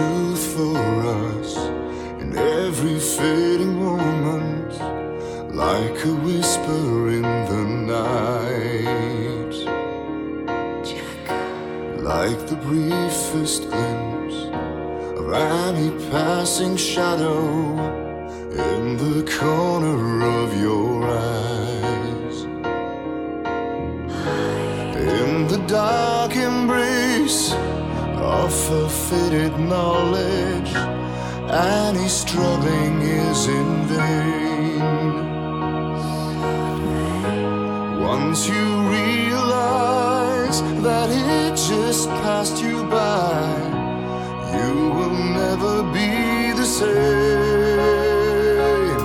truth for us in every fading moment, like a whisper in the night, like the briefest glimpse of any passing shadow in the corner of your eyes, in the dark embrace of a faded knowledge. Any struggling is in vain. Once you realize that it just passed you by, you will never be the same.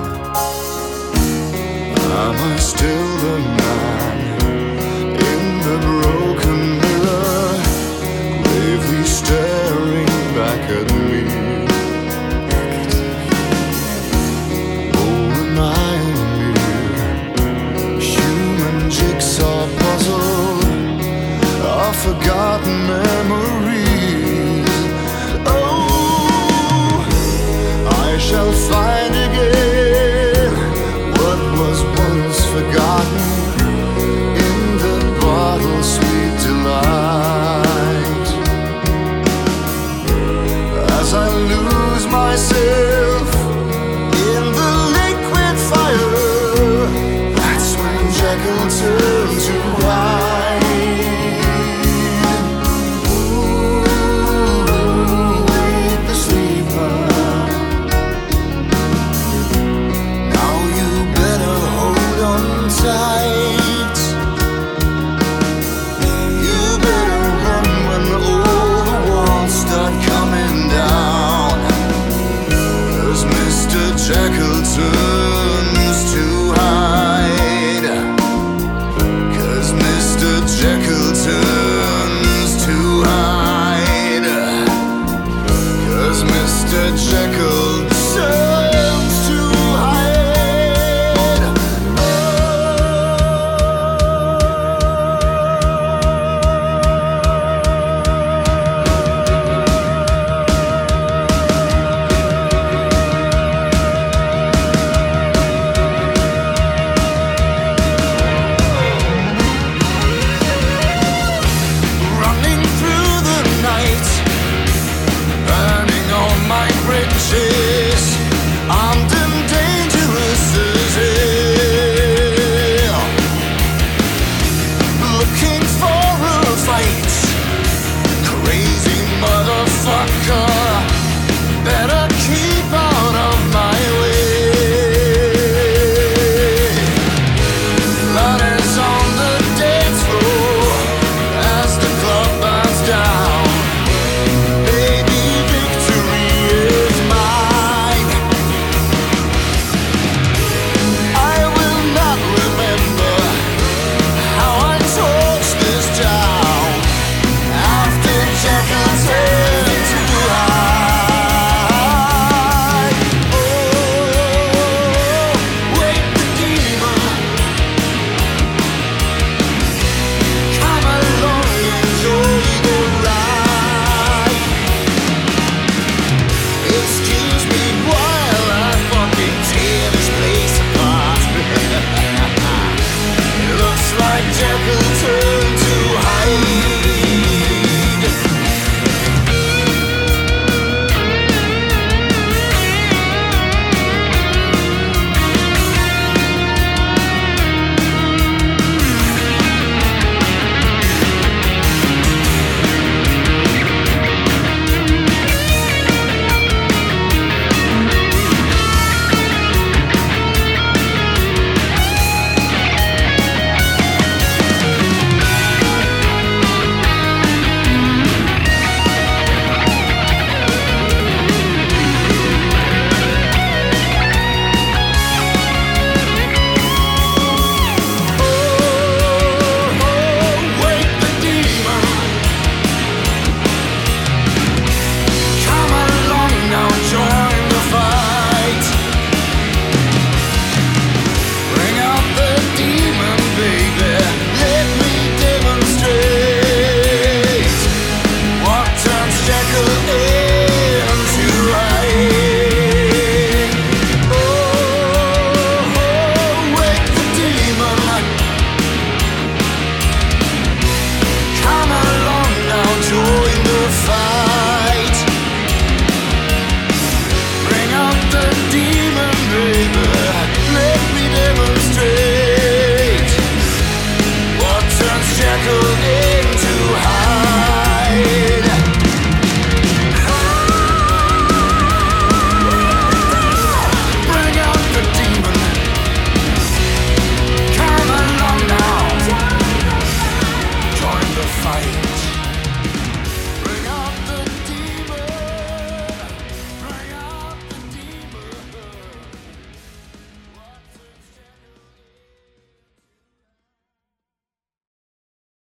Am I still the man in the broken mirror, gravely staring back at me? Or am I a mere human jigsaw puzzle of forgotten memories? Oh, I shall find again what was once forgotten in the bottle's sweet delight. As I lose myself in the liquid fire, that's when Jekyll turned to Hyde. Ooh, wake the sleeper. Now you better hold on tight. You better run when all the walls start coming down, 'cause Mr. Jekyll turns to Hyde. 'Cause Mr. Jekyll turns to Hyde. 'Cause Mr. Jekyll